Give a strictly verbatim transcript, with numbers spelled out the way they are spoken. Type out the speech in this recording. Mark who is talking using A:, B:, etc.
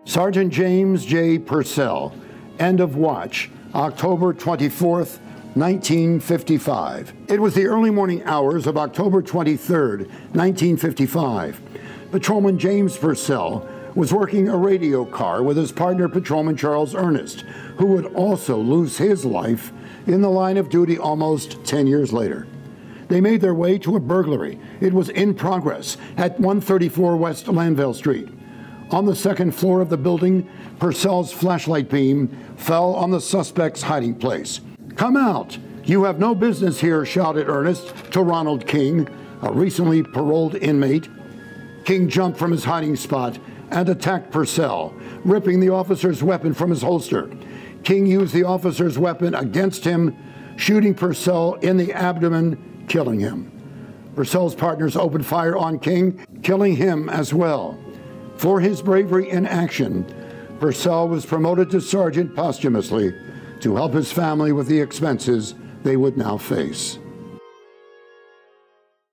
A: Sergeant James J. Purcell, end of watch, October twenty-fourth, nineteen fifty-five. It was the early morning hours of October twenty-third, nineteen fifty-five. Patrolman James Purcell was working a radio car with his partner, Patrolman Charles Ernest, who would also lose his life in the line of duty almost ten years later. They made their way to a burglary. It was in progress at one thirty-four West Lanvale Street. On the second floor of the building, Purcell's flashlight beam fell on the suspect's hiding place. "Come out! You have no business here," shouted Ernest to Ronald King, a recently paroled inmate. King jumped from his hiding spot and attacked Purcell, ripping the officer's weapon from his holster. King used the officer's weapon against him, shooting Purcell in the abdomen, killing him. Purcell's partners opened fire on King, killing him as well. For his bravery in action, Purcell was promoted to sergeant posthumously to help his family with the expenses they would now face.